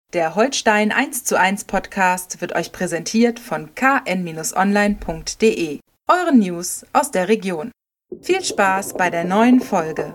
Der Holstein 1:1 Podcast wird euch präsentiert von kn-online.de, euren News aus der Region. Viel Spaß bei der neuen Folge.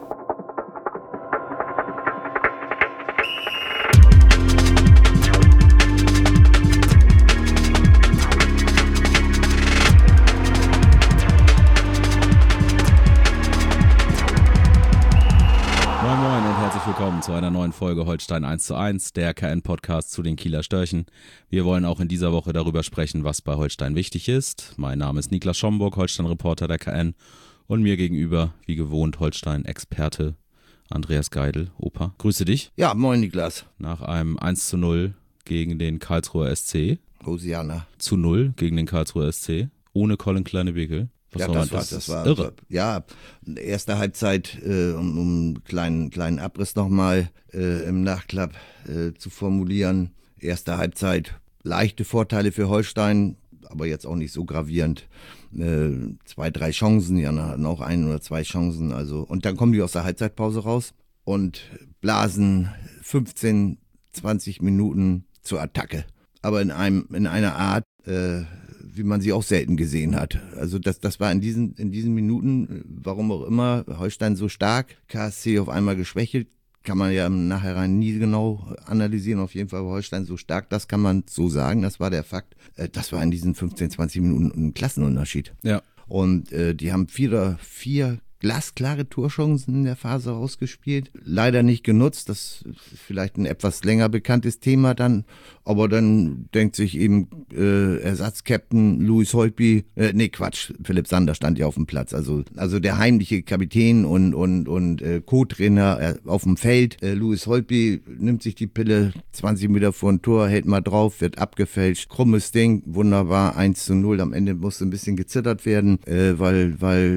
Willkommen zu einer neuen Folge Holstein 1:1, der KN-Podcast zu den Kieler Störchen. Wir wollen auch in dieser Woche darüber sprechen, was bei Holstein wichtig ist. Mein Name ist Niklas Schomburg, Holstein-Reporter der KN, und mir gegenüber, wie gewohnt, Holstein-Experte Andreas Geidel. Opa, grüße dich. Ja, moin Niklas. Nach einem 1:0 gegen den Karlsruher SC. Hosiana. Zu 0 gegen den Karlsruher SC, ohne Colin Kleine-Begel. Ja, das war irre. Ja, erste Halbzeit, um einen kleinen Abriss nochmal im Nachklapp zu formulieren. Erste Halbzeit, leichte Vorteile für Holstein, aber jetzt auch nicht so gravierend. 2, 3 Chancen, ja, noch 1 oder 2 Chancen. Also, und dann kommen die aus der Halbzeitpause raus und blasen 15, 20 Minuten zur Attacke. Aber in einer Art, wie man sie auch selten gesehen hat. Also das war in diesen Minuten, warum auch immer, Holstein so stark, KSC auf einmal geschwächelt, kann man ja im Nachhinein nie genau analysieren. Auf jeden Fall war Holstein so stark, das kann man so sagen, das war der Fakt. Das war in diesen 15, 20 Minuten ein Klassenunterschied. Ja. Und die haben vier glasklare Torchancen in der Phase rausgespielt. Leider nicht genutzt, das ist vielleicht ein etwas länger bekanntes Thema dann, aber dann denkt sich eben Ersatzkapitän Louis Holtby, Philipp Sander stand ja auf dem Platz, also der heimliche Kapitän und Co-Trainer auf dem Feld. Louis Holtby nimmt sich die Pille 20 Meter vor ein Tor, hält mal drauf, wird abgefälscht, krummes Ding, wunderbar, 1:0, am Ende musste ein bisschen gezittert werden, weil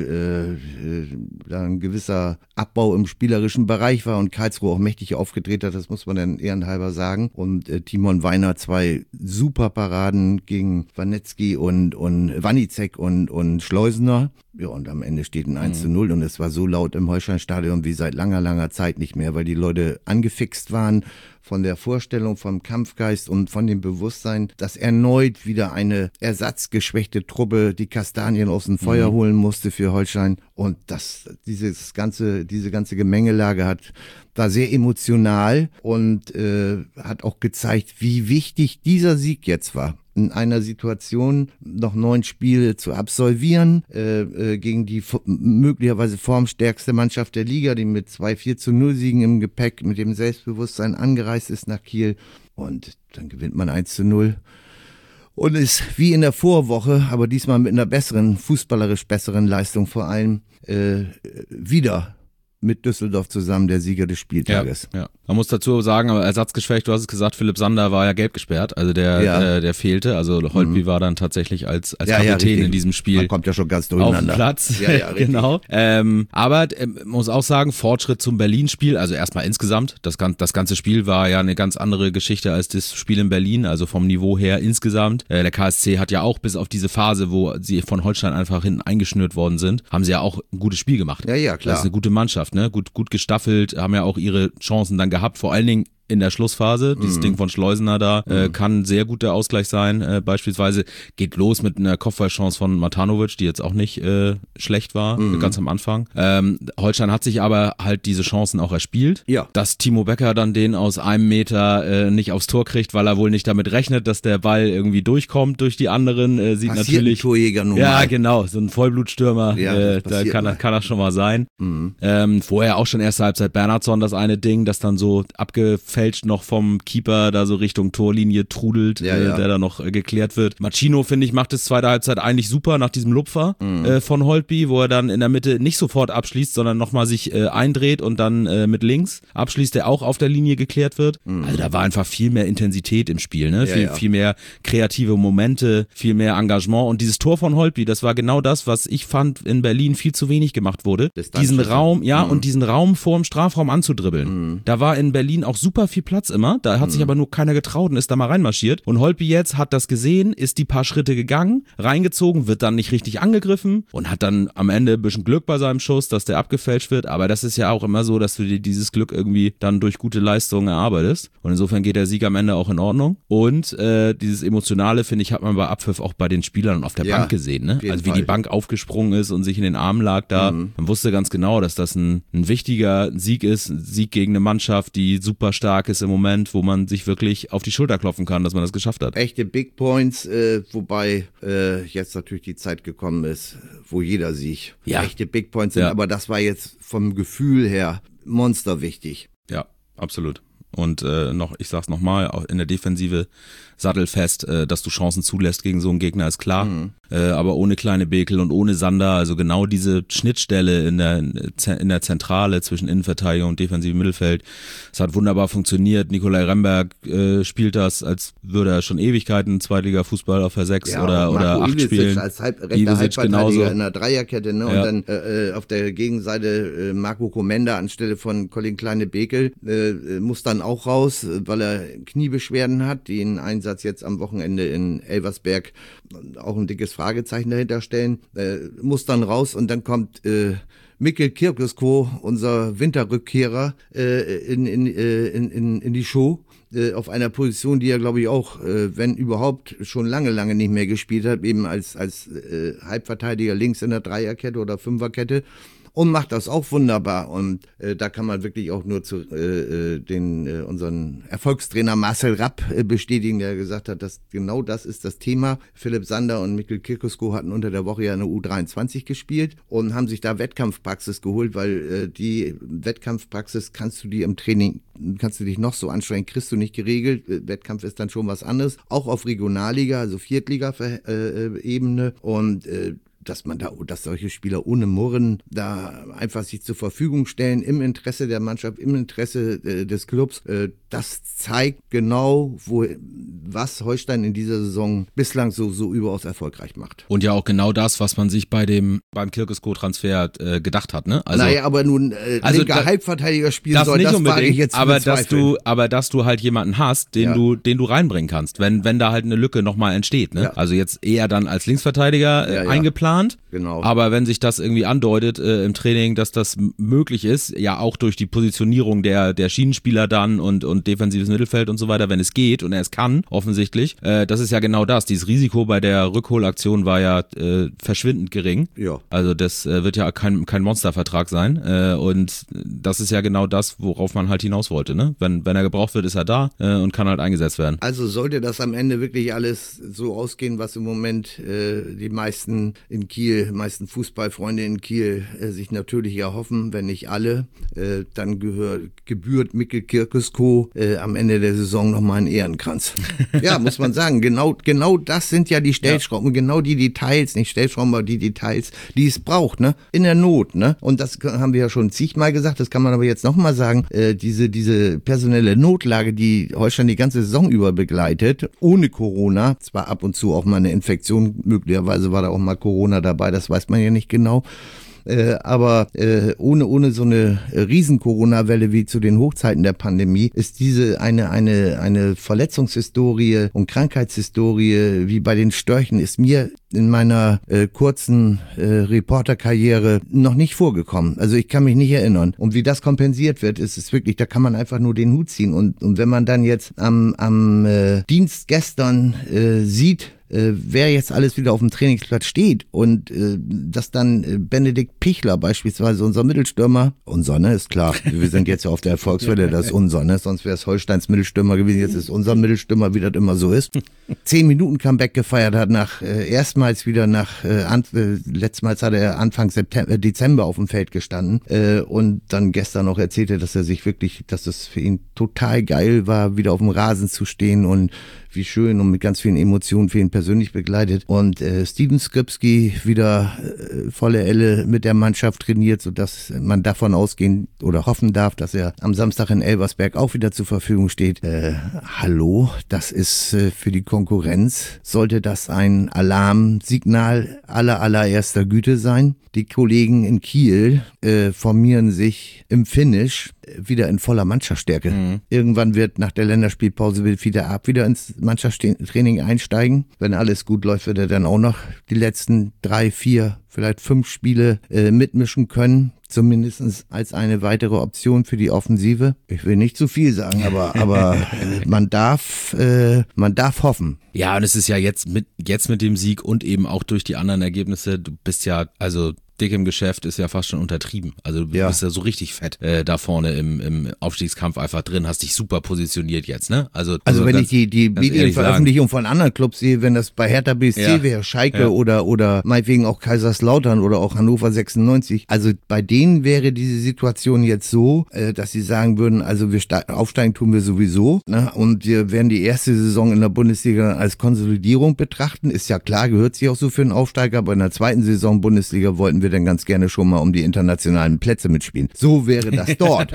da ein gewisser Abbau im spielerischen Bereich war und Karlsruhe auch mächtig aufgedreht hat, das muss man dann ehrenhalber sagen. Und Timon Weiner 2 super Paraden gegen Wanetzki und Wanicek und Schleusener. Ja, und am Ende steht ein 1:0 und es war so laut im Holsteinstadion wie seit langer Zeit nicht mehr, weil die Leute angefixt waren von der Vorstellung, vom Kampfgeist und von dem Bewusstsein, dass erneut wieder eine ersatzgeschwächte Truppe die Kastanien aus dem Feuer holen musste für Holstein. Und diese ganze Gemengelage war sehr emotional und hat auch gezeigt, wie wichtig dieser Sieg jetzt war. In einer Situation noch 9 Spiele zu absolvieren, gegen die möglicherweise formstärkste Mannschaft der Liga, die mit 2 4:0 Siegen im Gepäck mit dem Selbstbewusstsein angereist ist nach Kiel. Und dann gewinnt man 1:0 und ist wie in der Vorwoche, aber diesmal mit einer fußballerisch besseren Leistung vor allem, wieder mit Düsseldorf zusammen der Sieger des Spieltages. Ja. Man muss dazu sagen, aber ersatzgeschwächt, du hast es gesagt, Philipp Sander war ja gelb gesperrt, also der fehlte, also Holtby war dann tatsächlich als Kapitän in diesem Spiel. Man kommt ja schon ganz durcheinander. Auf den Platz, ja, genau. Aber muss auch sagen, Fortschritt zum Berlin-Spiel, also erstmal insgesamt, das ganze Spiel war ja eine ganz andere Geschichte als das Spiel in Berlin, also vom Niveau her insgesamt. Der KSC hat ja auch bis auf diese Phase, wo sie von Holstein einfach hinten eingeschnürt worden sind, haben sie ja auch ein gutes Spiel gemacht. Ja, klar. Das ist eine gute Mannschaft, ne? Gut gestaffelt, haben ja auch ihre Chancen dann gehabt, vor allen Dingen in der Schlussphase. Dieses Ding von Schleusener da kann sehr gut der Ausgleich sein. Beispielsweise geht los mit einer Kopfballchance von Matanovic, die jetzt auch nicht schlecht war, ganz am Anfang. Holstein hat sich aber halt diese Chancen auch erspielt. Ja. Dass Timo Becker dann den aus 1 Meter nicht aufs Tor kriegt, weil er wohl nicht damit rechnet, dass der Ball irgendwie durchkommt durch die anderen, sieht passiert natürlich. Ein Torjäger nun ja, mal. Genau, so ein Vollblutstürmer, da kann er schon mal sein. Vorher auch schon erste Halbzeit Bernhardsson das eine Ding, das dann so abgefälscht noch vom Keeper da so Richtung Torlinie trudelt, der da noch geklärt wird. Machino, finde ich, macht es zweite Halbzeit eigentlich super nach diesem Lupfer von Holtby, wo er dann in der Mitte nicht sofort abschließt, sondern nochmal sich eindreht und dann mit links abschließt, der auch auf der Linie geklärt wird. Also da war einfach viel mehr Intensität im Spiel, ne? Viel mehr kreative Momente, viel mehr Engagement, und dieses Tor von Holtby, das war genau das, was ich fand in Berlin viel zu wenig gemacht wurde. Diesen Raum, und diesen Raum vor dem Strafraum anzudribbeln. Da war in Berlin auch super super viel Platz immer. Da hat sich aber nur keiner getraut und ist da mal reinmarschiert. Und Holtby jetzt hat das gesehen, ist die paar Schritte gegangen, reingezogen, wird dann nicht richtig angegriffen und hat dann am Ende ein bisschen Glück bei seinem Schuss, dass der abgefälscht wird. Aber das ist ja auch immer so, dass du dir dieses Glück irgendwie dann durch gute Leistungen erarbeitest. Und insofern geht der Sieg am Ende auch in Ordnung. Und dieses Emotionale, finde ich, hat man bei Abpfiff auch bei den Spielern auf der Bank gesehen. Ne? Also wie die Bank aufgesprungen ist und sich in den Armen lag da. Man wusste ganz genau, dass das ein wichtiger Sieg ist. Ein Sieg gegen eine Mannschaft, die super stark ist im Moment, wo man sich wirklich auf die Schulter klopfen kann, dass man das geschafft hat. Echte Big Points, wobei jetzt natürlich die Zeit gekommen ist, wo jeder Sieg echte Big Points sind. Aber das war jetzt vom Gefühl her monsterwichtig. Ja, absolut. Und ich sag's nochmal, auch in der Defensive sattelfest, dass du Chancen zulässt gegen so einen Gegner, ist klar. Aber ohne kleine Bekel und ohne Sander, also genau diese Schnittstelle in der Zentrale zwischen Innenverteidigung und defensivem Mittelfeld, es hat wunderbar funktioniert. Nikolai Remberg spielt das, als würde er schon Ewigkeiten Zweitliga-Fußball auf der 6 oder 8 spielen. Als rechter Halbverteidiger in der Dreierkette, ne? Und dann auf der Gegenseite Marco Komenda anstelle von Colin Kleine-Bekel muss dann auch raus, weil er Kniebeschwerden hat, die einen Einsatz jetzt am Wochenende in Elversberg auch ein dickes Fragezeichen dahinter stellen, muss dann raus und dann kommt Mikkel Kirkesko, unser Winterrückkehrer, in die Show. Auf einer Position, die er, glaube ich, auch, wenn überhaupt, schon lange nicht mehr gespielt hat, eben als Halbverteidiger links in der Dreierkette oder Fünferkette. Und macht das auch wunderbar. Und da kann man wirklich auch nur zu unseren Erfolgstrainer Marcel Rapp bestätigen, der gesagt hat, dass genau das ist das Thema. Philipp Sander und Mikkel Kirkesko hatten unter der Woche ja eine U23 gespielt und haben sich da Wettkampfpraxis geholt, weil die Wettkampfpraxis kannst du dich noch so anstrengen, kriegst du nicht geregelt. Wettkampf ist dann schon was anderes. Auch auf Regionalliga, also Viertliga-Ebene. Und dass solche Spieler ohne Murren da einfach sich zur Verfügung stellen, im Interesse der Mannschaft, im Interesse des Clubs, das zeigt genau, was Holstein in dieser Saison bislang so überaus erfolgreich macht. Und ja auch genau das, was man sich beim Kirkesko-Transfer gedacht hat, ne? Also, naja, aber nun linker Halbverteidiger spielen soll, das wage ich jetzt aber dass du halt jemanden hast, den du reinbringen kannst, wenn da halt eine Lücke nochmal entsteht, ne? Ja. Also jetzt eher dann als Linksverteidiger eingeplant. Genau. Aber wenn sich das irgendwie andeutet im Training, dass das möglich ist, ja auch durch die Positionierung der Schienenspieler dann und defensives Mittelfeld und so weiter, wenn es geht und er es kann, offensichtlich, das ist ja genau das. Dieses Risiko bei der Rückholaktion war ja verschwindend gering. Ja. Also das wird ja kein Monstervertrag sein und das ist ja genau das, worauf man halt hinaus wollte. Ne? Wenn er gebraucht wird, ist er da und kann halt eingesetzt werden. Also sollte das am Ende wirklich alles so ausgehen, was im Moment die meisten Fußballfreunde in Kiel sich natürlich erhoffen, wenn nicht alle, dann gebührt Mikkel Kirkesko am Ende der Saison nochmal einen Ehrenkranz. Ja, muss man sagen, genau das sind ja die Stellschrauben, genau die Details, nicht Stellschrauben, aber die Details, die es braucht, ne? In der Not, ne? Und das haben wir ja schon zigmal gesagt, das kann man aber jetzt nochmal sagen, diese personelle Notlage, die Holstein die ganze Saison über begleitet, ohne Corona, zwar ab und zu auch mal eine Infektion, möglicherweise war da auch mal Corona dabei, das weiß man ja nicht genau. Aber ohne so eine riesen-Corona-Welle wie zu den Hochzeiten der Pandemie ist diese eine Verletzungshistorie und Krankheitshistorie wie bei den Störchen ist mir in meiner kurzen Reporterkarriere noch nicht vorgekommen. Also ich kann mich nicht erinnern. Und wie das kompensiert wird, ist es wirklich, da kann man einfach nur den Hut ziehen. Und wenn man dann jetzt am Dienst gestern sieht, wer jetzt alles wieder auf dem Trainingsplatz steht und dass dann Benedikt Pichler beispielsweise, unser Mittelstürmer, ne, ist klar, wir sind jetzt ja auf der Erfolgswelle, das ist unser, ne, sonst wäre es Holsteins Mittelstürmer gewesen, jetzt ist unser Mittelstürmer, wie das immer so ist. 10 Minuten Comeback gefeiert hat, letztmals hat er Anfang Dezember auf dem Feld gestanden und dann gestern noch erzählte, dass es für ihn total geil war, wieder auf dem Rasen zu stehen und wie schön und mit ganz vielen Emotionen für ihn persönlich begleitet. Und Steven Skripski wieder volle Elle mit der Mannschaft trainiert, sodass man davon ausgehen oder hoffen darf, dass er am Samstag in Elversberg auch wieder zur Verfügung steht. Hallo, das ist für die Konkurrenz, sollte das ein Alarmsignal allererster Güte sein. Die Kollegen in Kiel formieren sich im Finish wieder in voller Mannschaftsstärke. Irgendwann wird nach der Länderspielpause wieder ins Mannschaftstraining einsteigen. Wenn alles gut läuft, wird er dann auch noch die letzten 3, 4, vielleicht 5 Spiele mitmischen können. Zumindest als eine weitere Option für die Offensive. Ich will nicht zu viel sagen, aber man darf hoffen. Ja, und es ist ja jetzt mit dem Sieg und eben auch durch die anderen Ergebnisse, du bist ja, also dick im Geschäft ist ja fast schon untertrieben. Also du bist ja so richtig fett da vorne im Aufstiegskampf einfach drin, hast dich super positioniert jetzt, ne? Also wenn ich die Medienveröffentlichung von anderen Clubs sehe, wenn das bei Hertha BSC wäre, Schalke oder meinetwegen auch Kaiserslautern oder auch Hannover 96, also bei denen wäre diese Situation jetzt so, dass sie sagen würden, also aufsteigen tun wir sowieso, ne? Und wir werden die erste Saison in der Bundesliga als Konsolidierung betrachten. Ist ja klar, gehört sich auch so für einen Aufsteiger, aber in der zweiten Saison Bundesliga wollten wir dann ganz gerne schon mal um die internationalen Plätze mitspielen. So wäre das dort.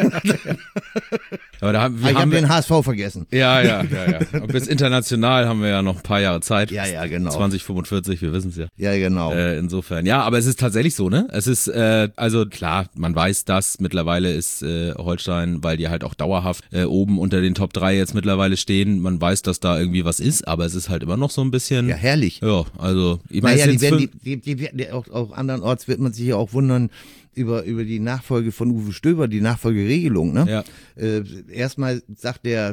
Aber ich habe den HSV vergessen. Ja. Und bis international haben wir ja noch ein paar Jahre Zeit. Ja, genau. 2045, wir wissen es ja. Ja, genau. Insofern. Ja, aber es ist tatsächlich so, ne? Es ist, also klar, man weiß das. Mittlerweile ist Holstein, weil die halt auch dauerhaft oben unter den Top 3 jetzt mittlerweile stehen. Man weiß, dass da irgendwie was ist, aber es ist halt immer noch so ein bisschen. Ja, herrlich. Ja, also ich meine, die werden auch andernorts wird man sich ja auch wundern über die Nachfolge von Uwe Stöber, die Nachfolgeregelung, ne? Ja. Erstmal sagt der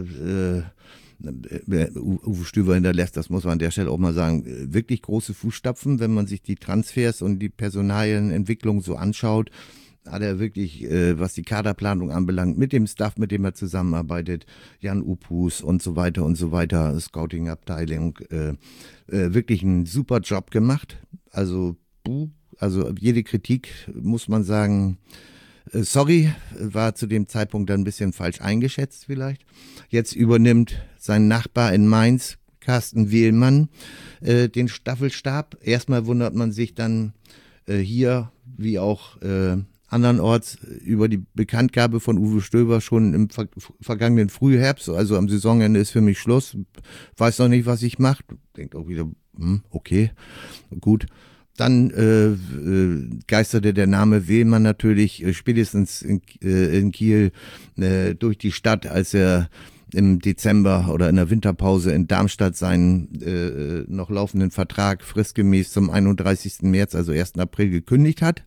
Uwe Stöber hinterlässt, das muss man an der Stelle auch mal sagen, wirklich große Fußstapfen, wenn man sich die Transfers und die Personalienentwicklung so anschaut. Hat er wirklich, was die Kaderplanung anbelangt, mit dem Staff, mit dem er zusammenarbeitet, Jan Upus und so weiter, Scouting-Abteilung, wirklich einen super Job gemacht. Also jede Kritik, muss man sagen, sorry, war zu dem Zeitpunkt dann ein bisschen falsch eingeschätzt vielleicht. Jetzt übernimmt sein Nachbar in Mainz, Carsten Wehlmann, den Staffelstab. Erstmal wundert man sich dann hier, wie auch andernorts, über die Bekanntgabe von Uwe Stöber schon im vergangenen Frühherbst. Also am Saisonende ist für mich Schluss. Weiß noch nicht, was ich mache. Denkt auch wieder, okay, gut. Dann geisterte der Name Wehlmann natürlich spätestens in Kiel durch die Stadt, als er im Dezember oder in der Winterpause in Darmstadt seinen noch laufenden Vertrag fristgemäß zum 31. März, also 1. April gekündigt hat.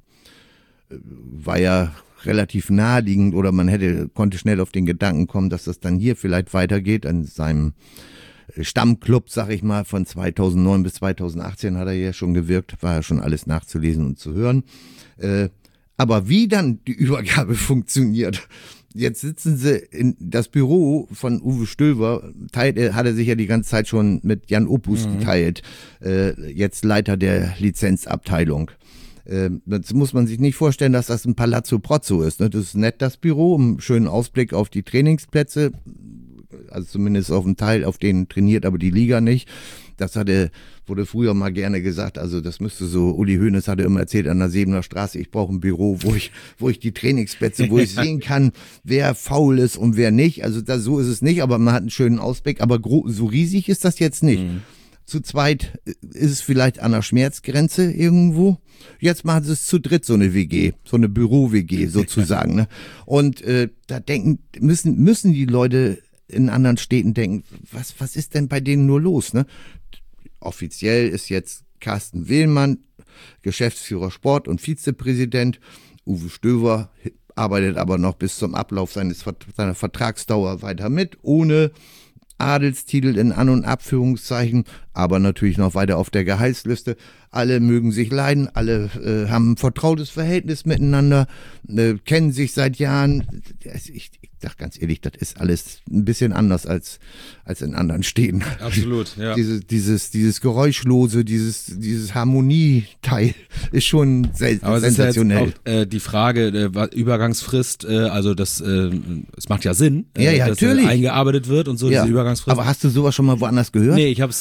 War ja relativ naheliegend oder man konnte schnell auf den Gedanken kommen, dass das dann hier vielleicht weitergeht an seinem Stammclub, sag ich mal, von 2009 bis 2018 hat er ja schon gewirkt, war ja schon alles nachzulesen und zu hören. Aber wie dann die Übergabe funktioniert, jetzt sitzen sie in das Büro von Uwe Stöber, hat er sich ja die ganze Zeit schon mit Jan Opus geteilt, jetzt Leiter der Lizenzabteilung. Das muss man sich nicht vorstellen, dass das ein Palazzo Prozzo ist. Das ist nett, das Büro, einen schönen Ausblick auf die Trainingsplätze, also zumindest auf dem Teil, auf denen trainiert aber die Liga nicht. Das wurde früher mal gerne gesagt, also das müsste so, Uli Hoeneß hatte immer erzählt an der Sebener Straße, ich brauche ein Büro, wo ich die Trainingsplätze, wo ich sehen kann, wer faul ist und wer nicht. Also so ist es nicht, aber man hat einen schönen Ausblick, aber so riesig ist das jetzt nicht. Zu zweit ist es vielleicht an der Schmerzgrenze irgendwo. Jetzt machen sie es zu dritt, so eine WG, so eine Büro-WG sozusagen. Ne? Und da müssen die Leute in anderen Städten denken, was ist denn bei denen nur los? Ne? Offiziell ist jetzt Carsten Wehlmann Geschäftsführer Sport und Vizepräsident. Uwe Stöber arbeitet aber noch bis zum Ablauf seiner Vertragsdauer weiter mit, ohne Adelstitel in An- und Abführungszeichen, aber natürlich noch weiter auf der Gehaltsliste. Alle mögen sich leiden, alle haben ein vertrautes Verhältnis miteinander, kennen sich seit Jahren. Ich sag ganz ehrlich, das ist alles ein bisschen anders als in anderen Städten. Absolut, ja. Dieses Geräuschlose, dieses Harmonieteil ist schon sensationell. Aber es ist ja jetzt auch die Frage, Übergangsfrist, also es macht ja Sinn, ja, dass natürlich eingearbeitet wird und so, diese Übergangsfrist. Aber hast du sowas schon mal woanders gehört? Nee, ich habe so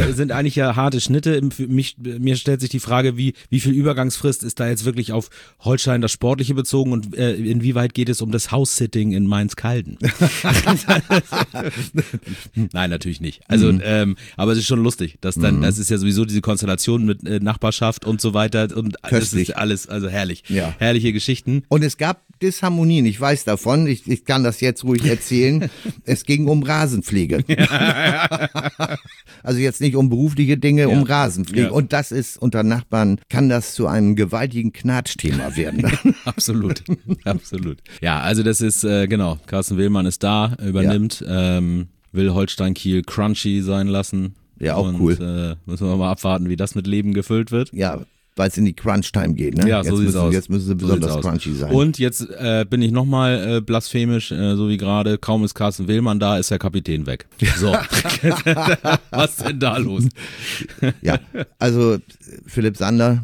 sind eigentlich ja harte Schnitte. Mir stellt sich die Frage, wie viel Übergangsfrist ist da jetzt wirklich auf Holstein das Sportliche bezogen und inwieweit geht es um das House-Sitting in Mainz-Kalden? Nein, natürlich nicht. Also, aber es ist schon lustig, dass dann, das ist ja sowieso diese Konstellation mit Nachbarschaft und so weiter und das ist alles, also herrlich. Ja. Herrliche Geschichten. Und es gab Disharmonien, ich weiß davon, ich kann das jetzt ruhig erzählen. Es ging um Rasenpflege. Also jetzt nicht um berufliche Dinge, um Rasenpflege. Ja. Und das ist unter Nachbarn, kann das zu einem gewaltigen Knatschthema werden. Absolut. Ja, also das ist, genau, Carsten Willmann ist da, übernimmt, will Holstein Kiel crunchy sein lassen. Ja, auch cool. Müssen wir mal abwarten, wie das mit Leben gefüllt wird. Ja, weil es in die Crunch-Time geht, ne? Ja, so sieht's aus. Jetzt müssen sie besonders crunchy sein. Und jetzt bin ich nochmal blasphemisch, so wie gerade, kaum ist Carsten Willmann da, ist der Kapitän weg. So. Was ist denn da los? Ja, also Philipp Sander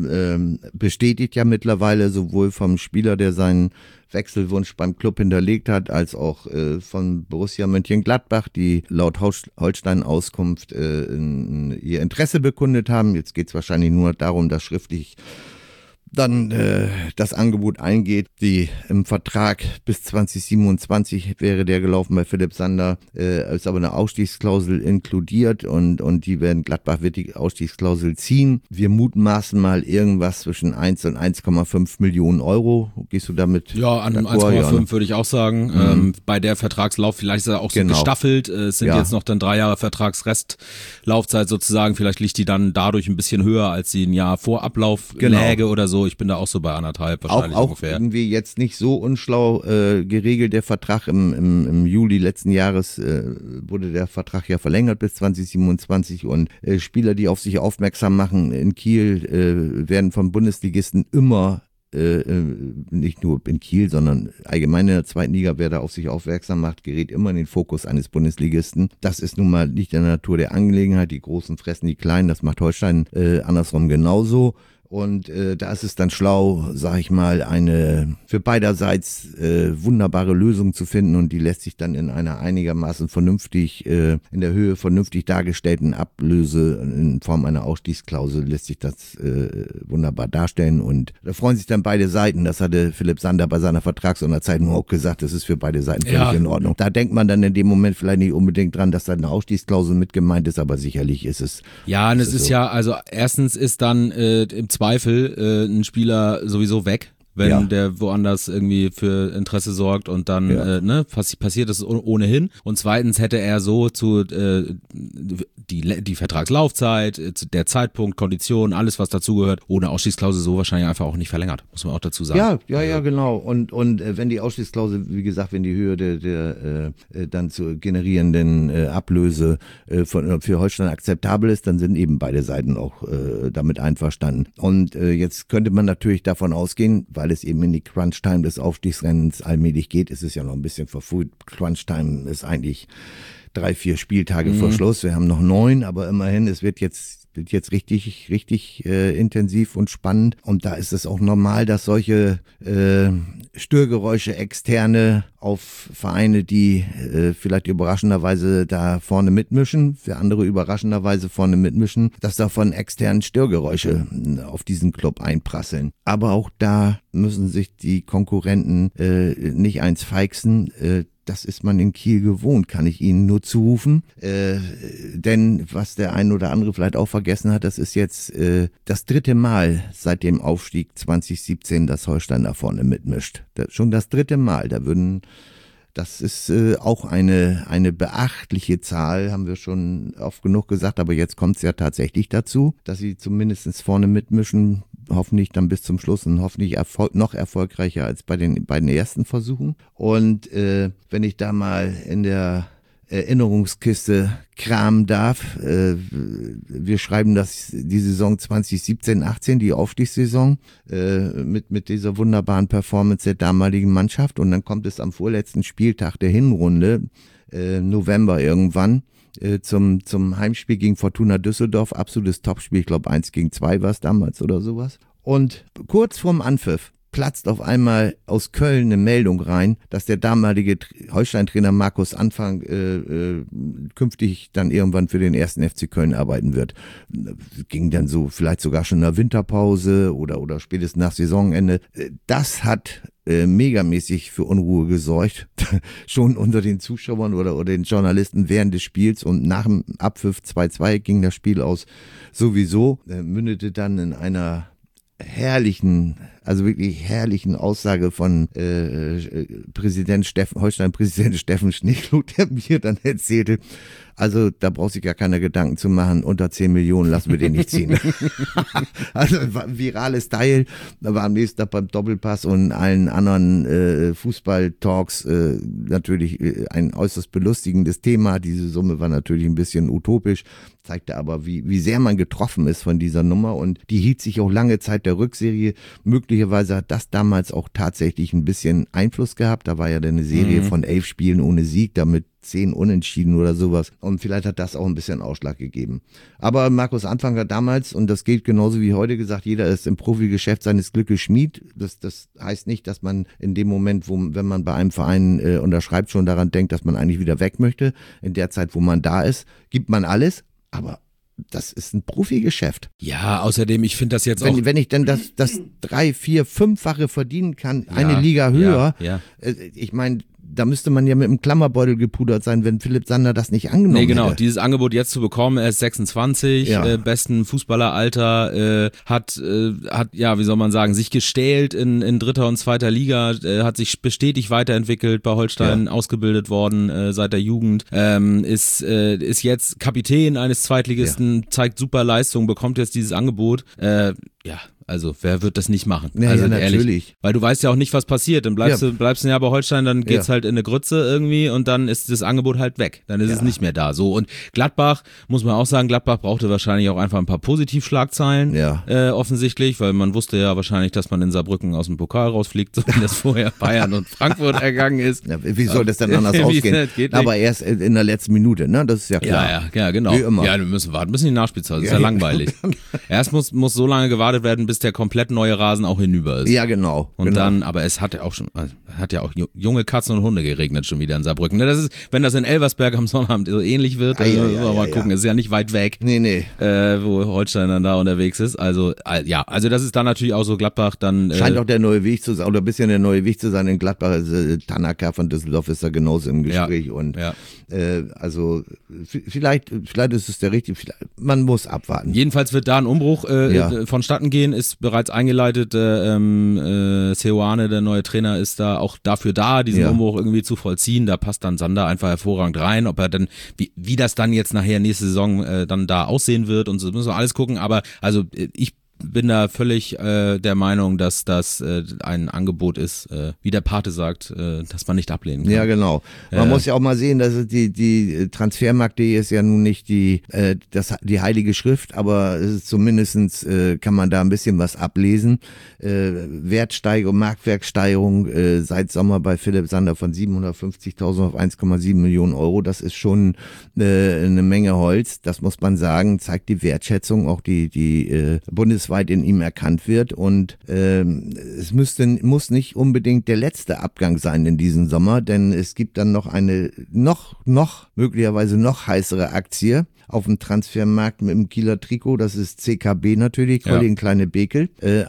bestätigt ja mittlerweile sowohl vom Spieler, der seinen Wechselwunsch beim Club hinterlegt hat, als auch von Borussia Mönchengladbach, die laut Holstein-Auskunft ihr Interesse bekundet haben. Jetzt geht es wahrscheinlich nur darum, dass schriftlich dann das Angebot eingeht, die im Vertrag bis 2027 wäre der gelaufen bei Philipp Sander, ist aber eine Ausstiegsklausel inkludiert und Gladbach wird die Ausstiegsklausel ziehen. Wir mutmaßen mal irgendwas zwischen 1 und 1,5 Millionen Euro. Gehst du damit? Ja, an 1,5 würde ich auch sagen. Bei der Vertragslauf, vielleicht ist er auch so gestaffelt. Es sind jetzt noch dann 3 Jahre Vertragsrestlaufzeit sozusagen. Vielleicht liegt die dann dadurch ein bisschen höher, als sie ein Jahr vor Ablauf läge oder so. Ich bin da auch so bei 1,5 wahrscheinlich auch ungefähr. Irgendwie jetzt nicht so unschlau geregelt, der Vertrag. Im Juli letzten Jahres wurde der Vertrag ja verlängert bis 2027 und Spieler, die auf sich aufmerksam machen in Kiel, werden von Bundesligisten immer nicht nur in Kiel, sondern allgemein in der zweiten Liga, wer da auf sich aufmerksam macht, gerät immer in den Fokus eines Bundesligisten. Das ist nun mal nicht in der Natur der Angelegenheit. Die Großen fressen die Kleinen, das macht Holstein andersrum genauso. Und da ist es dann schlau, sag ich mal, eine für beiderseits wunderbare Lösung zu finden und die lässt sich dann in einer einigermaßen vernünftig, in der Höhe vernünftig dargestellten Ablöse in Form einer Ausstiegsklausel lässt sich das wunderbar darstellen und da freuen sich dann beide Seiten. Das hatte Philipp Sander bei seiner Vertragsunterzeichnung auch gesagt, das ist für beide Seiten völlig in Ordnung. Da denkt man dann in dem Moment vielleicht nicht unbedingt dran, dass da eine Ausstiegsklausel mit gemeint ist, aber sicherlich ist es. Ja, und es ist so. Ja, also erstens ist dann im Zweifel ein Spieler sowieso weg, wenn der woanders irgendwie für Interesse sorgt und dann passiert das ohnehin. Und zweitens hätte er so zu die Vertragslaufzeit, der Zeitpunkt, Konditionen, alles was dazugehört, ohne Ausstiegsklausel so wahrscheinlich einfach auch nicht verlängert, muss man auch dazu sagen. Ja, genau. Und wenn die Ausstiegsklausel, wie gesagt, wenn die Höhe der dann zu generierenden Ablöse für Holstein akzeptabel ist, dann sind eben beide Seiten auch damit einverstanden. Und jetzt könnte man natürlich davon ausgehen, weil es eben in die Crunch-Time des Aufstiegsrennens allmählich geht, ist es ja noch ein bisschen verfrüht. Crunch-Time ist eigentlich 3-4 Spieltage vor Schluss. Wir haben noch 9, aber immerhin, es wird jetzt richtig intensiv und spannend. Und da ist es auch normal, dass solche Störgeräusche externe auf Vereine, die vielleicht überraschenderweise da vorne mitmischen, für andere überraschenderweise vorne mitmischen, dass davon externen Störgeräusche auf diesen Club einprasseln. Aber auch da müssen sich die Konkurrenten nicht eins feixen. Das ist man in Kiel gewohnt, kann ich Ihnen nur zurufen. Denn was der ein oder andere vielleicht auch vergessen hat, das ist jetzt das 3. Mal seit dem Aufstieg 2017, dass Holstein da vorne mitmischt. Schon das 3. Mal. Das ist auch eine beachtliche Zahl, haben wir schon oft genug gesagt, aber jetzt kommt es ja tatsächlich dazu, dass sie zumindest vorne mitmischen, hoffentlich dann bis zum Schluss und hoffentlich noch erfolgreicher als bei den beiden ersten Versuchen. Und wenn ich da mal in der Erinnerungskiste kramen darf, wir schreiben das die Saison 2017/18, die Aufstiegssaison, mit dieser wunderbaren Performance der damaligen Mannschaft und dann kommt es am vorletzten Spieltag der Hinrunde, November irgendwann, zum Heimspiel gegen Fortuna Düsseldorf, absolutes Topspiel, ich glaube 1-2 war es damals oder sowas. Und kurz vorm Anpfiff platzt auf einmal aus Köln eine Meldung rein, dass der damalige Holstein-Trainer Markus Anfang künftig dann irgendwann für den 1. FC Köln arbeiten wird. Ging dann so vielleicht sogar schon in der Winterpause oder spätestens nach Saisonende. Das hat megamäßig für Unruhe gesorgt, schon unter den Zuschauern oder den Journalisten während des Spiels, und nach dem Abpfiff 2-2 ging das Spiel aus sowieso, mündete dann in einer herrlichen, also wirklich herrlichen Aussage von Holstein-Präsident Steffen Schneekloth, der mir dann erzählte, also da braucht sich gar keiner Gedanken zu machen, unter 10 Millionen lassen wir den nicht ziehen. Also ein virales Teil, da war am nächsten Tag beim Doppelpass und allen anderen Fußball-Talks natürlich ein äußerst belustigendes Thema. Diese Summe war natürlich ein bisschen utopisch, zeigte aber, wie sehr man getroffen ist von dieser Nummer, und die hielt sich auch lange Zeit der Rückserie. Möglicherweise hat das damals auch tatsächlich ein bisschen Einfluss gehabt. Da war ja eine Serie von 11 Spielen ohne Sieg, damit 10 Unentschieden oder sowas. Und vielleicht hat das auch ein bisschen Ausschlag gegeben. Aber Markus Anfang hat damals, und das gilt genauso wie heute, gesagt, jeder ist im Profigeschäft seines Glückes Schmied. Das heißt nicht, dass man in dem Moment, wenn man bei einem Verein unterschreibt, schon daran denkt, dass man eigentlich wieder weg möchte. In der Zeit, wo man da ist, gibt man alles. Aber das ist ein Profigeschäft. Ja, außerdem, ich finde das jetzt auch... Wenn ich denn das 3-, 4-, 5-fache verdienen kann, eine Liga höher, ich meine, da müsste man ja mit einem Klammerbeutel gepudert sein, wenn Philipp Sander das nicht angenommen hätte. Nee, genau, dieses Angebot jetzt zu bekommen, er ist 26, besten Fußballeralter, hat, ja, wie soll man sagen, sich gestählt in dritter und zweiter Liga, hat sich bestätigt weiterentwickelt, bei Holstein ausgebildet worden seit der Jugend, ist jetzt Kapitän eines Zweitligisten, zeigt super Leistung, bekommt jetzt dieses Angebot, also wer wird das nicht machen? Ja, also natürlich. Ehrlich, weil du weißt ja auch nicht, was passiert. Dann bleibst du ein Jahr bei Holstein, dann geht's halt in eine Grütze irgendwie und dann ist das Angebot halt weg. Dann ist es nicht mehr da. So, und Gladbach, muss man auch sagen, Gladbach brauchte wahrscheinlich auch einfach ein paar Positivschlagzeilen, offensichtlich, weil man wusste ja wahrscheinlich, dass man in Saarbrücken aus dem Pokal rausfliegt, so wie das vorher Bayern und Frankfurt ergangen ist. Ja, wie soll das denn anders ausgehen? Aber erst in der letzten Minute, ne? Das ist ja klar. Ja, genau. Wie immer. Ja, wir müssen warten, bis in die Nachspielzeit. Das ist ja langweilig. Erst muss so lange gewartet werden, bis der komplett neue Rasen auch hinüber ist. Ja, genau. Und dann, aber es hat ja auch junge Katzen und Hunde geregnet schon wieder in Saarbrücken. Das ist, wenn das in Elversberg am Sonnabend so ähnlich wird, mal gucken, ist ja nicht weit weg. Nee. Wo Holstein dann da unterwegs ist. Also das ist dann natürlich auch so Gladbach dann. Scheint auch der neue Weg zu sein, oder ein bisschen der neue Weg zu sein in Gladbach. Tanaka von Düsseldorf ist da genauso im Gespräch und also vielleicht ist es der richtige, man muss abwarten. Jedenfalls wird da ein Umbruch vonstatten gehen, ist bereits eingeleitet. Seoane, der neue Trainer, ist da auch dafür da, diesen Umbruch irgendwie zu vollziehen. Da passt dann Sander einfach hervorragend rein. Ob er dann, wie das dann jetzt nachher nächste Saison dann da aussehen wird und so, müssen wir alles gucken. Aber also ich bin da völlig der Meinung, dass das ein Angebot ist, wie der Pate sagt, dass man nicht ablehnen kann. Ja, genau. Man muss ja auch mal sehen, dass die Transfermarkt.de ist ja nun nicht die heilige Schrift, aber es ist zumindestens kann man da ein bisschen was ablesen. Wertsteigerung, Marktwertsteigerung seit Sommer bei Philipp Sander von 750.000 auf 1,7 Millionen Euro. Das ist schon eine Menge Holz. Das muss man sagen, zeigt die Wertschätzung, auch die bundesweit in ihm erkannt wird, und es muss nicht unbedingt der letzte Abgang sein in diesem Sommer, denn es gibt dann noch eine möglicherweise noch heißere Aktie auf dem Transfermarkt mit dem Kieler Trikot, das ist CKB natürlich, Colin Kleine-Bekel,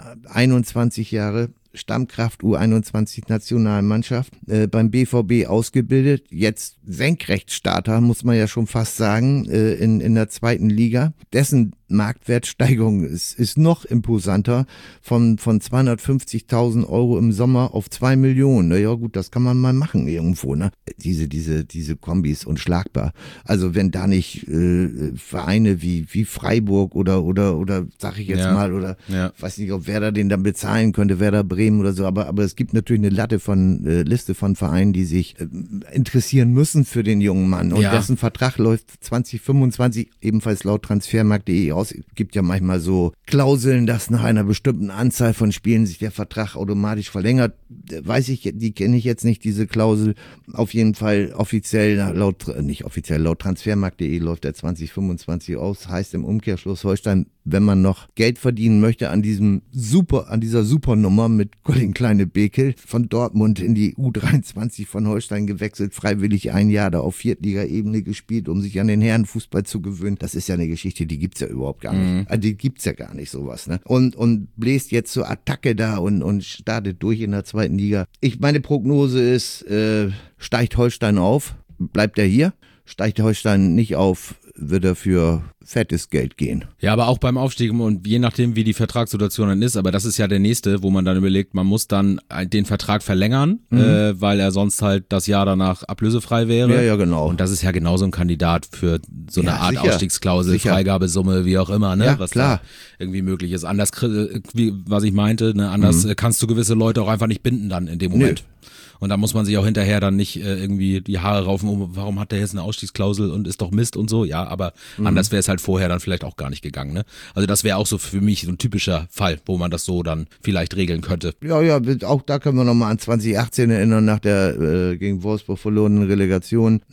21 Jahre, Stammkraft U21 Nationalmannschaft, beim BVB ausgebildet, jetzt Senkrechtstarter, muss man ja schon fast sagen, in der zweiten Liga. Dessen Marktwertsteigerung ist noch imposanter, von 250.000 Euro im Sommer auf 2 Millionen. Na ja gut, das kann man mal machen irgendwo, ne? Diese Kombis unschlagbar. Also wenn da nicht Vereine wie Freiburg oder sag ich jetzt mal, oder weiß nicht, ob Werder den dann bezahlen könnte, Werder Bremen oder so, aber es gibt natürlich eine Liste von Vereinen, die sich interessieren müssen für den jungen Mann, und dessen Vertrag läuft 2025 ebenfalls laut Transfermarkt.de aus. Es gibt ja manchmal so Klauseln, dass nach einer bestimmten Anzahl von Spielen sich der Vertrag automatisch verlängert. Die kenne ich jetzt nicht, diese Klausel. Auf jeden Fall laut Transfermarkt.de läuft der 2025 aus. Heißt im Umkehrschluss, Holstein wenn man noch Geld verdienen möchte an dieser Supernummer mit Colin Kleine-Bekel von Dortmund in die U23 von Holstein gewechselt, freiwillig ein Jahr da auf Viertliga-Ebene gespielt, um sich an den Herrenfußball zu gewöhnen. Das ist ja eine Geschichte, die gibt's ja überhaupt gar nicht. Also die gibt's ja gar nicht, sowas, ne? Und bläst jetzt zur Attacke da und startet durch in der zweiten Liga. Meine Prognose ist, steigt Holstein auf, bleibt er hier. Steigt Holstein nicht auf, wird er für fettes Geld gehen. Ja, aber auch beim Aufstieg und je nachdem, wie die Vertragssituation dann ist, aber das ist ja der nächste, wo man dann überlegt, man muss dann den Vertrag verlängern, weil er sonst halt das Jahr danach ablösefrei wäre. Ja, genau. Und das ist ja genauso ein Kandidat für so eine Art sicher. Ausstiegsklausel, sicher. Freigabesumme, wie auch immer, ne? Ja, was klar. da irgendwie möglich ist. Anders, was ich meinte, ne? Anders kannst du gewisse Leute auch einfach nicht binden dann in dem Moment. Nee. Und da muss man sich auch hinterher dann nicht irgendwie die Haare raufen, warum hat der jetzt eine Ausstiegsklausel und ist doch Mist und so. Ja, aber anders wäre es halt vorher dann vielleicht auch gar nicht gegangen. Ne? Also das wäre auch so für mich so ein typischer Fall, wo man das so dann vielleicht regeln könnte. Ja, auch da können wir nochmal an 2018 erinnern, nach der gegen Wolfsburg verlorenen Relegation.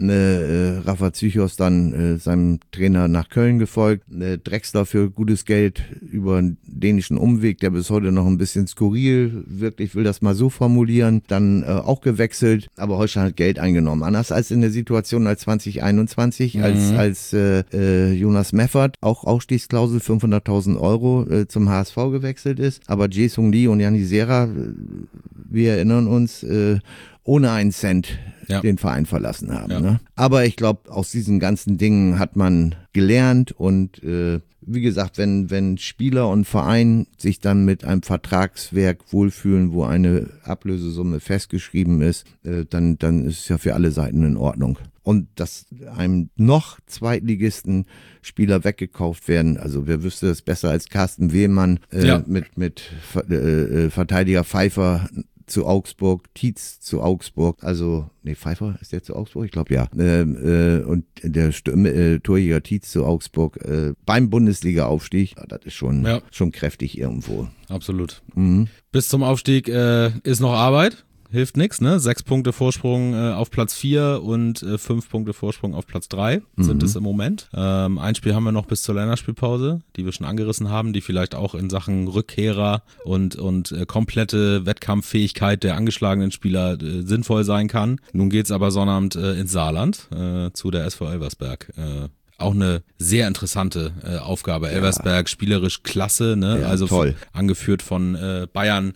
Rafa Zychos dann seinem Trainer nach Köln gefolgt. Drexler für gutes Geld über einen dänischen Umweg, der bis heute noch ein bisschen skurril wirkt. Ich will das mal so formulieren. Dann auch gewechselt, aber Holstein hat Geld eingenommen. Anders als in der Situation als 2021, als Jonas Meffert, auch Ausstiegsklausel 500.000 Euro zum HSV gewechselt ist. Aber Jae-Sung Lee und Janni Serra, wir erinnern uns, ohne einen Cent den Verein verlassen haben. Ja. Ne? Aber ich glaube, aus diesen ganzen Dingen hat man gelernt und wie gesagt, wenn Spieler und Verein sich dann mit einem Vertragswerk wohlfühlen, wo eine Ablösesumme festgeschrieben ist, dann ist es ja für alle Seiten in Ordnung. Und dass einem noch Zweitligisten Spieler weggekauft werden, also wer wüsste das besser als Carsten Wehmann mit Verteidiger Pfeiffer zu Augsburg, Tietz zu Augsburg, also, Pfeiffer, ist der zu Augsburg? Ich glaube, ja. Und der Torjäger Tietz zu Augsburg beim Bundesliga-Aufstieg, das ist schon kräftig irgendwo. Absolut. Bis zum Aufstieg ist noch Arbeit. Hilft nix, ne? 6 Punkte Vorsprung auf Platz 4 und 5 Punkte Vorsprung auf Platz 3 sind es im Moment. Ein Spiel haben wir noch bis zur Länderspielpause, die wir schon angerissen haben, die vielleicht auch in Sachen Rückkehrer und komplette Wettkampffähigkeit der angeschlagenen Spieler sinnvoll sein kann. Nun geht's aber Sonnabend ins Saarland zu der SV Elversberg. Auch eine sehr interessante Aufgabe. Elversberg spielerisch klasse, ne? Ja, also toll. Angeführt von Bayern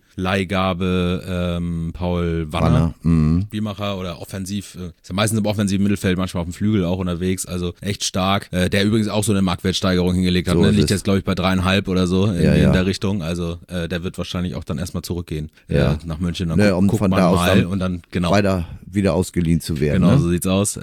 Leihgabe Paul Wanner, Spielmacher oder offensiv, ist ja meistens im offensiven Mittelfeld, manchmal auf dem Flügel auch unterwegs, also echt stark. Der übrigens auch so eine Marktwertsteigerung hingelegt hat, so ne? Liegt jetzt glaube ich bei 3,5 oder so in der Richtung. Also der wird wahrscheinlich auch dann erstmal zurückgehen nach München. Dann um guckt von man da aus mal und dann weiter wieder ausgeliehen zu werden. Genau, ne? so sieht's aus.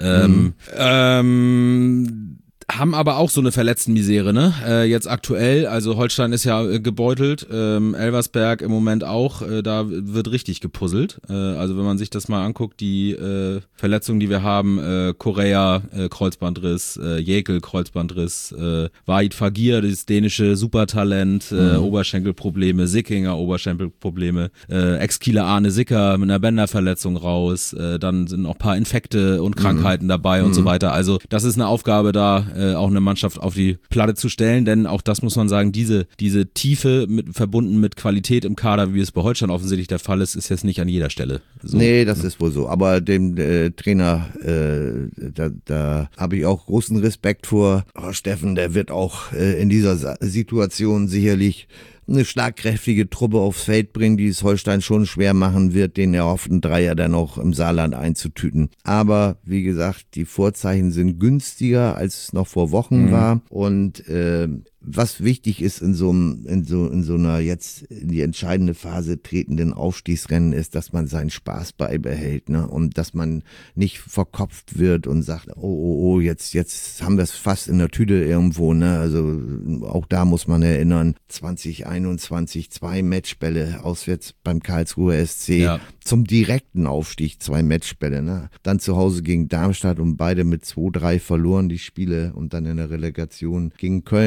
Haben aber auch so eine Verletztenmisere, ne? Jetzt aktuell, also Holstein ist ja gebeutelt, Elversberg im Moment auch, da wird richtig gepuzzelt. Also wenn man sich das mal anguckt, die Verletzungen, die wir haben, Correa, Kreuzbandriss, Jäkel, Kreuzbandriss, Vahid Fagir, das dänische Supertalent, Oberschenkelprobleme, Sickinger Oberschenkelprobleme, Ex-Kieler Arne Sicker mit einer Bänderverletzung raus, dann sind noch ein paar Infekte und Krankheiten dabei und so weiter. Also das ist eine Aufgabe da, auch eine Mannschaft auf die Platte zu stellen, denn auch das muss man sagen, diese Tiefe verbunden mit Qualität im Kader, wie es bei Holstein offensichtlich der Fall ist, ist jetzt nicht an jeder Stelle so. Nee, das ist wohl so, aber dem Trainer, da habe ich auch großen Respekt vor. Steffen, der wird auch in dieser Situation sicherlich eine schlagkräftige Truppe aufs Feld bringen, die es Holstein schon schwer machen wird, den erhofften Dreier dann auch im Saarland einzutüten. Aber wie gesagt, die Vorzeichen sind günstiger, als es noch vor Wochen war. Und was wichtig ist in so einer jetzt in die entscheidende Phase tretenden Aufstiegsrennen ist, dass man seinen Spaß beibehält, ne? Und dass man nicht verkopft wird und sagt, oh, jetzt haben wir es fast in der Tüte irgendwo, ne? Also auch da muss man erinnern, 2021 2 Matchbälle auswärts beim Karlsruher SC zum direkten Aufstieg, 2 Matchbälle, ne? Dann zu Hause gegen Darmstadt und beide mit 2-3 verloren die Spiele und dann in der Relegation gegen Köln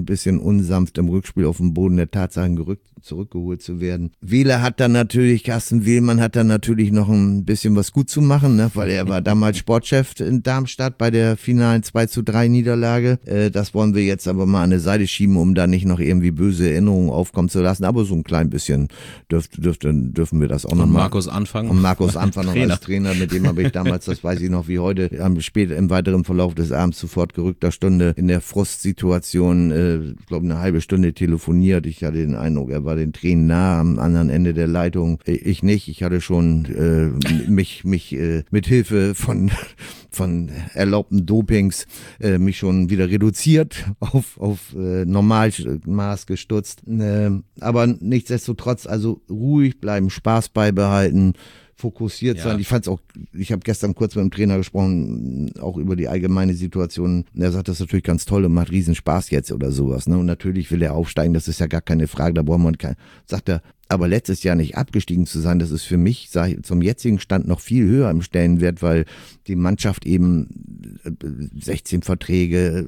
ein bisschen unsanft im Rückspiel auf den Boden der Tatsachen zurückgeholt zu werden. Carsten Wehlmann hat dann natürlich noch ein bisschen was gut zu machen, ne? Weil er war damals Sportchef in Darmstadt bei der finalen 2:3 Niederlage. Das wollen wir jetzt aber mal an der Seite schieben, um da nicht noch irgendwie böse Erinnerungen aufkommen zu lassen. Aber so ein klein bisschen dürfen wir das auch noch mal. Markus Anfang. Und Markus Anfang noch als Trainer, mit dem habe ich damals, das weiß ich noch wie heute, später im weiteren Verlauf des Abends sofort gerückter Stunde in der Frustsituation, ich glaube eine halbe Stunde telefoniert. Ich hatte den Eindruck, er war den Tränen nah am anderen Ende der Leitung. Ich nicht. Ich hatte schon mich mit Hilfe von erlaubten Dopings mich schon wieder reduziert auf Normalmaß gestutzt. Aber nichtsdestotrotz, also ruhig bleiben, Spaß beibehalten, fokussiert sein. Ich habe gestern kurz mit dem Trainer gesprochen, auch über die allgemeine Situation. Er sagt, das ist natürlich ganz toll und macht riesen Spaß jetzt oder sowas. Ne? Und natürlich will er aufsteigen, das ist ja gar keine Frage, da brauchen wir sagt er, aber letztes Jahr nicht abgestiegen zu sein, das ist für mich zum jetzigen Stand noch viel höher im Stellenwert, weil die Mannschaft eben 16 Verträge,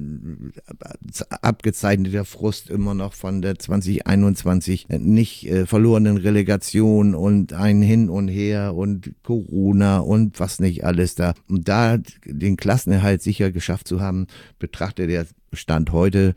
abgezeichneter Frust immer noch von der 2021 nicht verlorenen Relegation und ein Hin und Her und Corona und was nicht alles da. Und da den Klassenerhalt sicher geschafft zu haben, betrachtet der Stand heute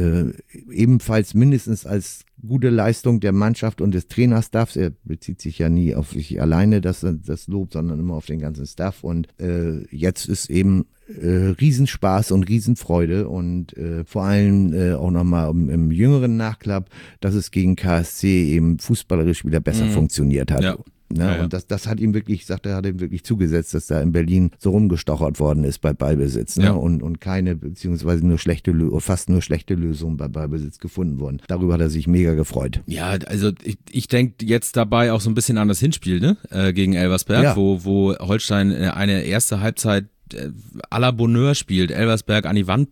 ebenfalls mindestens als gute Leistung der Mannschaft und des Trainerstaffs. Er bezieht sich ja nie auf sich alleine, das Lob, sondern immer auf den ganzen Staff. Und jetzt ist eben Riesenspaß und Riesenfreude und vor allem auch nochmal im jüngeren Nachklapp, dass es gegen KSC eben fußballerisch wieder besser funktioniert hat. Ja. Ne? Ja. Und das hat ihm wirklich, sagt er, hat ihm wirklich zugesetzt, dass da in Berlin so rumgestochert worden ist bei Ballbesitz. Ne? Ja. Und keine, beziehungsweise fast nur schlechte Lösungen bei Ballbesitz gefunden wurden. Darüber hat er sich mega gefreut. Ja, also ich denke jetzt dabei auch so ein bisschen an das Hinspiel, ne? Gegen Elversberg, wo Holstein eine erste Halbzeit à la Bonheur spielt, Elversberg an die Wand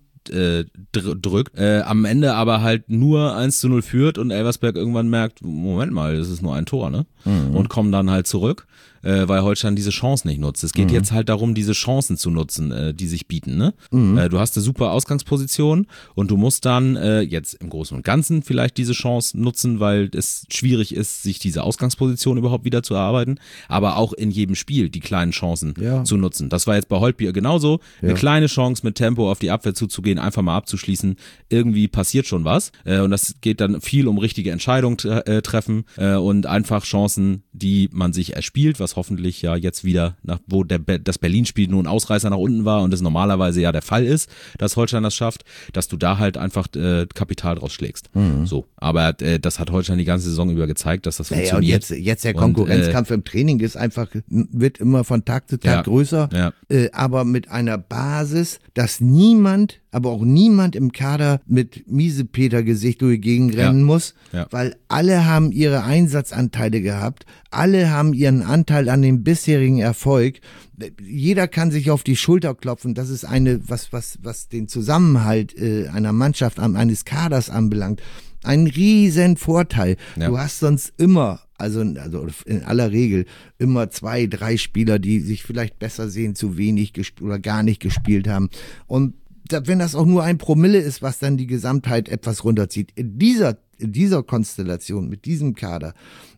drückt, am Ende aber halt nur 1:0 führt und Elversberg irgendwann merkt, Moment mal, das ist nur ein Tor, ne? Und kommen dann halt zurück, weil Holstein diese Chance nicht nutzt. Es geht jetzt halt darum, diese Chancen zu nutzen, die sich bieten, ne? Du hast eine super Ausgangsposition und du musst dann jetzt im Großen und Ganzen vielleicht diese Chance nutzen, weil es schwierig ist, sich diese Ausgangsposition überhaupt wieder zu erarbeiten, aber auch in jedem Spiel die kleinen Chancen zu nutzen. Das war jetzt bei Holtbier genauso. Eine kleine Chance mit Tempo auf die Abwehr zuzugehen, einfach mal abzuschließen. Irgendwie passiert schon was. Und das geht dann viel um richtige Entscheidungen treffen und einfach Chancen, die man sich erspielt, was hoffentlich ja jetzt wieder, wo das Berlin-Spiel nur ein Ausreißer nach unten war und es normalerweise ja der Fall ist, dass Holstein das schafft, dass du da halt einfach Kapital draus schlägst. So, aber das hat Holstein die ganze Saison über gezeigt, dass das funktioniert. Und jetzt der Konkurrenzkampf im Training wird immer von Tag zu Tag größer, aber mit einer Basis, dass aber auch niemand im Kader mit Miesepeter-Gesicht durch die Gegend rennen muss, weil alle haben ihre Einsatzanteile gehabt, alle haben ihren Anteil an dem bisherigen Erfolg. Jeder kann sich auf die Schulter klopfen. Das ist was den Zusammenhalt einer Mannschaft, eines Kaders anbelangt, ein riesen Vorteil. Du hast sonst immer, also in aller Regel, immer 2, 3 Spieler, die sich vielleicht besser sehen, zu wenig oder gar nicht gespielt haben. Und wenn das auch nur 1 Promille ist, was dann die Gesamtheit etwas runterzieht, in dieser Konstellation, mit diesem Kader,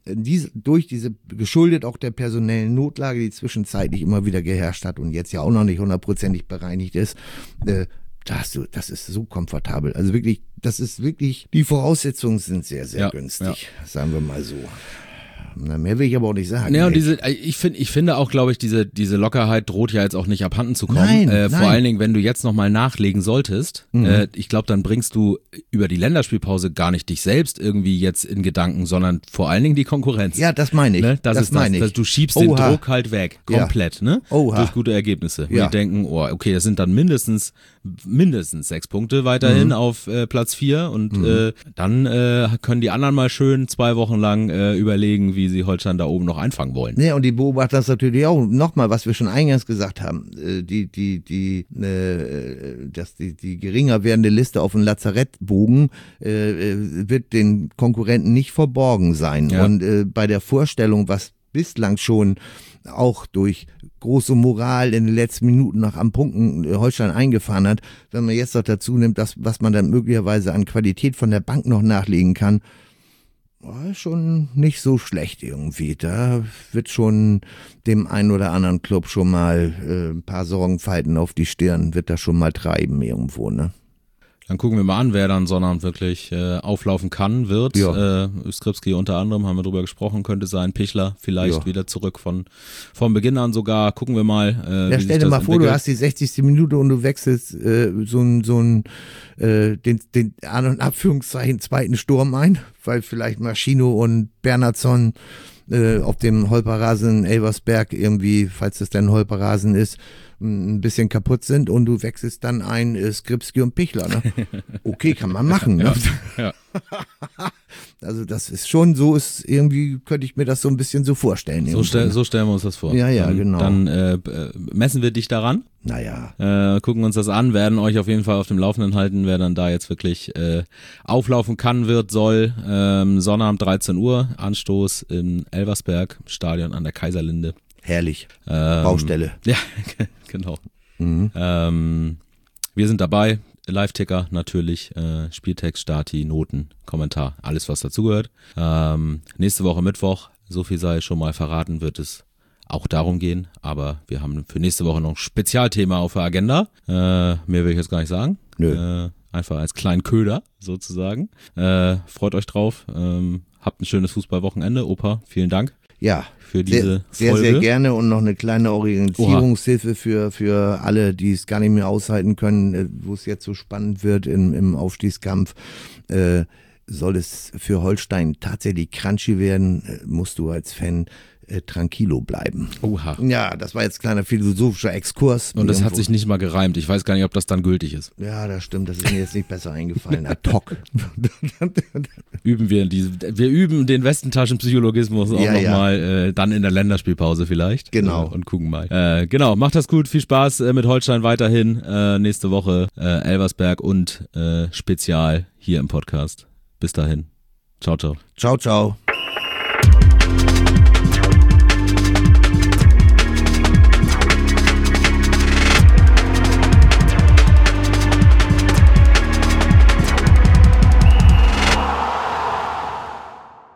geschuldet auch der personellen Notlage, die zwischenzeitlich immer wieder geherrscht hat und jetzt ja auch noch nicht 100%ig bereinigt ist, das ist so komfortabel. Also wirklich, die Voraussetzungen sind sehr, sehr günstig, sagen wir mal so. Na, mehr will ich aber auch nicht sagen. Ja, und ich finde auch, glaube ich, diese Lockerheit droht ja jetzt auch nicht abhanden zu kommen. Nein. Vor allen Dingen, wenn du jetzt nochmal nachlegen solltest, ich glaube, dann bringst du über die Länderspielpause gar nicht dich selbst irgendwie jetzt in Gedanken, sondern vor allen Dingen die Konkurrenz. Ja, das meine ich. Ne? Du schiebst den Druck halt weg, komplett, ne? Durch gute Ergebnisse. Und die denken, okay, das sind dann mindestens 6 Punkte weiterhin auf Platz 4 und dann können die anderen mal schön 2 Wochen lang überlegen, wie sie Holstein da oben noch einfangen wollen. Ja, und die beobachten das natürlich auch. Nochmal, was wir schon eingangs gesagt haben, die geringer werdende Liste auf dem Lazarettbogen wird den Konkurrenten nicht verborgen sein. Ja. Und bei der Vorstellung, was bislang schon auch durch große Moral in den letzten Minuten noch am Punkten Holstein eingefahren hat, wenn man jetzt noch dazu nimmt, was man dann möglicherweise an Qualität von der Bank noch nachlegen kann, war schon nicht so schlecht irgendwie. Da wird schon dem einen oder anderen Club schon mal ein paar Sorgenfalten auf die Stirn, wird das schon mal treiben irgendwo, ne? Dann gucken wir mal an, wer dann Sonnabend wirklich auflaufen kann, wird. Ja. Skripski unter anderem, haben wir drüber gesprochen, könnte sein. Pichler vielleicht wieder zurück von Beginn an sogar. Gucken wir mal, wie stell dir mal vor, du hast die 60. Minute und du wechselst den in Anführungszeichen zweiten Sturm ein, weil vielleicht Maschino und Bernhardsson auf dem Holperrasen Elversberg irgendwie, falls das denn Holperrasen ist, ein bisschen kaputt sind und du wechselst dann ein Skripski und Pichler. Ne? Okay, kann man machen. Ne? Ja. Also das ist schon so, ist irgendwie könnte ich mir das so ein bisschen so vorstellen. So stellen wir uns das vor. Ja, genau. Dann messen wir dich daran. Naja. Gucken uns das an, werden euch auf jeden Fall auf dem Laufenden halten, wer dann da jetzt wirklich auflaufen kann, soll. Sonnabend 13 Uhr, Anstoß im Elversberg, Stadion an der Kaiserlinde. Herrlich. Baustelle. Ja, genau. Wir sind dabei. Live-Ticker natürlich, Spieltext, Stati, Noten, Kommentar, alles was dazugehört. Nächste Woche Mittwoch, so viel sei schon mal verraten, wird es auch darum gehen, aber wir haben für nächste Woche noch ein Spezialthema auf der Agenda. Mehr will ich jetzt gar nicht sagen. Nö. Einfach als kleinen Köder sozusagen. Freut euch drauf. Habt ein schönes Fußballwochenende. Opa, vielen Dank. Ja, für diese sehr, Folge. sehr gerne und noch eine kleine Orientierungshilfe für alle, die es gar nicht mehr aushalten können, wo es jetzt so spannend wird im Aufstiegskampf. Soll es für Holstein tatsächlich crunchy werden, musst du als Fan tranquilo bleiben. Oha. Ja, das war jetzt ein kleiner philosophischer Exkurs. Und das hat sich nicht mal gereimt. Ich weiß gar nicht, ob das dann gültig ist. Ja, das stimmt. Das ist mir jetzt nicht besser eingefallen. Ad hoc. Wir üben den Westentaschenpsychologismus auch nochmal, dann in der Länderspielpause vielleicht. Genau. Und gucken mal. Genau, macht das gut. Viel Spaß mit Holstein weiterhin. Nächste Woche Elversberg und Spezial hier im Podcast. Bis dahin. Ciao, ciao. Ciao, ciao.